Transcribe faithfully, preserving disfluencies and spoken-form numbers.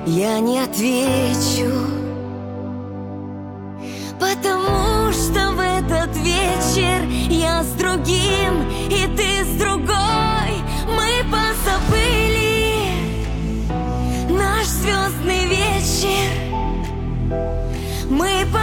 я не отвечу, потому что в этот вечер я с другим, и ты с другой. Мы позабыли наш звездный вечер. Мы